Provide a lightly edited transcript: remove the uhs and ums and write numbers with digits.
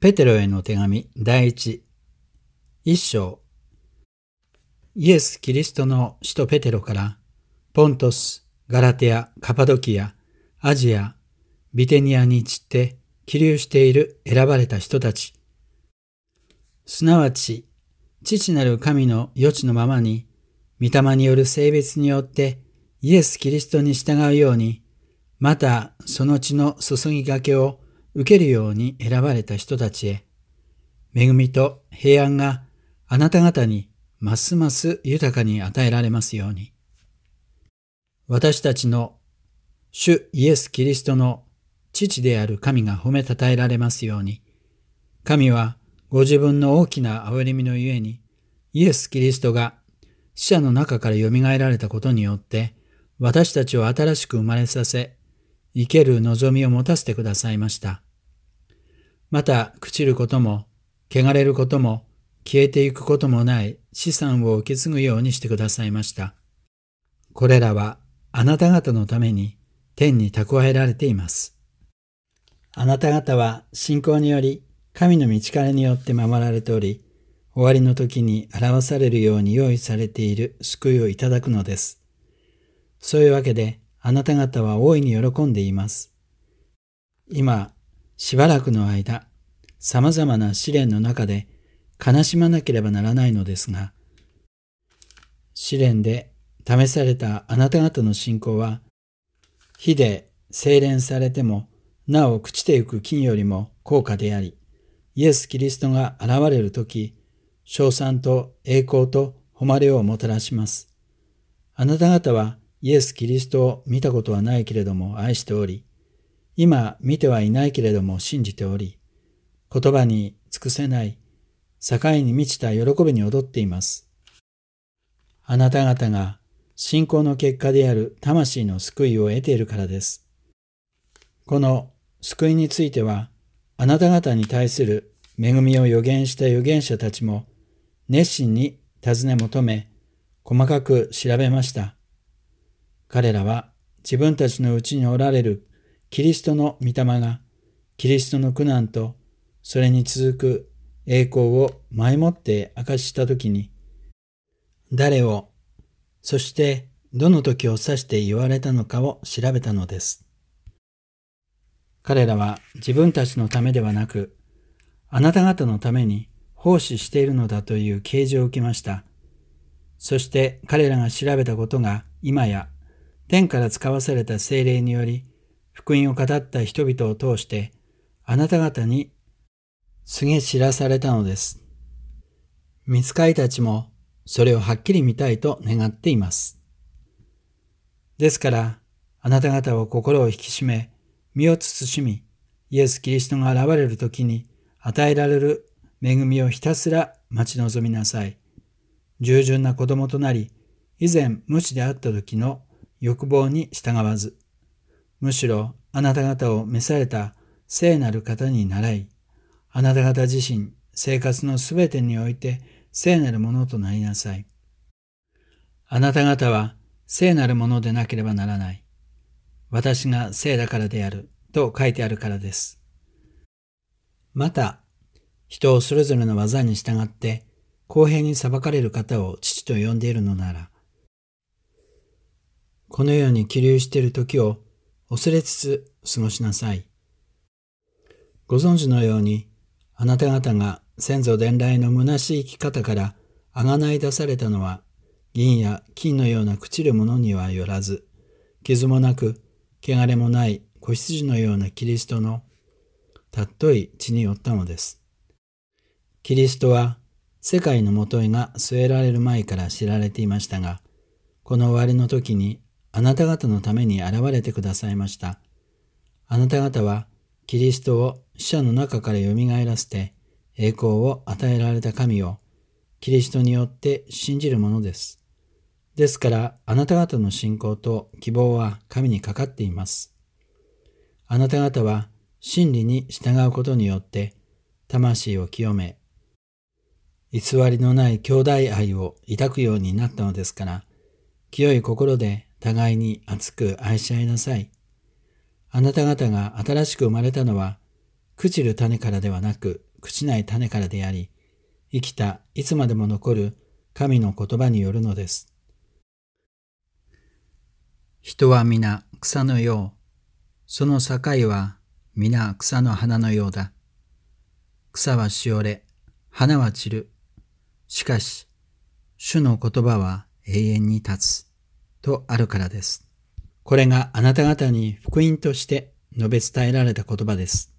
ペテロへの手紙第一章。イエス・キリストの使徒ペテロから、ポントス、ガラテア、カパドキア、アジア、ビテニアに散って起立している選ばれた人たち、すなわち、父なる神の余地のままに、御霊による性別によってイエス・キリストに従うように、またその血の注ぎがけを受けるように選ばれた人たちへ、恵みと平安があなた方にますます豊かに与えられますように。私たちの主イエス・キリストの父である神が褒めたたえられますように。神はご自分の大きな憐れみのゆえに、イエス・キリストが死者の中からよみがえられたことによって、私たちを新しく生まれさせ、生ける望みを持たせてくださいました。また、朽ちることも、汚れることも、消えていくこともない資産を受け継ぐようにしてくださいました。これらはあなた方のために天に蓄えられています。あなた方は信仰により神の御力によって守られており、終わりの時に表されるように用意されている救いをいただくのです。そういうわけであなた方は大いに喜んでいます。今、しばらくの間、様々な試練の中で悲しまなければならないのですが、試練で試されたあなた方の信仰は、火で精錬されてもなお朽ちてゆく金よりも高価であり、イエス・キリストが現れるとき、称賛と栄光と誉れをもたらします。あなた方はイエス・キリストを見たことはないけれども愛しており、今見てはいないけれども信じており、言葉に尽くせない境に満ちた喜びに踊っています。あなた方が信仰の結果である魂の救いを得ているからです。この救いについては、あなた方に対する恵みを予言した預言者たちも熱心に尋ね求め、細かく調べました。彼らは自分たちのうちにおられるキリストの御霊が、キリストの苦難とそれに続く栄光を前もって明かししたときに、誰を、そしてどの時を指して言われたのかを調べたのです。彼らは自分たちのためではなく、あなた方のために奉仕しているのだという啓示を受けました。そして彼らが調べたことが今や天から使わされた聖霊により、福音を語った人々を通してあなた方に告げ知らされたのです。御使いたちもそれをはっきり見たいと願っています。ですから、あなた方は心を引き締め、身を慎み、イエス・キリストが現れるときに与えられる恵みをひたすら待ち望みなさい。従順な子供となり、以前無知であった時の欲望に従わず、むしろあなた方を召された聖なる方に倣い、あなた方自身、生活のすべてにおいて聖なるものとなりなさい。あなた方は聖なるものでなければならない。私が聖だからであると書いてあるからです。また、人をそれぞれの技に従って公平に裁かれる方を父と呼んでいるのなら、このように起立している時を恐れつつ過ごしなさい。ご存知のように、あなた方が先祖伝来の虚しい生き方からあがない出されたのは、銀や金のような朽ちるものにはよらず、傷もなく、汚れもない子羊のようなキリストの尊い血によったのです。キリストは世界のもといが据えられる前から知られていましたが、この終わりの時にあなた方のために現れてくださいました。あなた方はキリストを死者の中からよみがえらせて栄光を与えられた神をキリストによって信じるものです。ですからあなた方の信仰と希望は神にかかっています。あなた方は真理に従うことによって魂を清め、偽りのない兄弟愛を抱くようになったのですから、清い心で互いに熱く愛し合いなさい。あなた方が新しく生まれたのは、朽ちる種からではなく、 朽ちない種からであり、生きたいつまでも残る神の言葉によるのです。人は皆草のよう、その境は皆草の花のようだ。草はしおれ、花は散る。しかし、主の言葉は永遠に立つ、とあるからです。これがあなた方に福音として述べ伝えられた言葉です。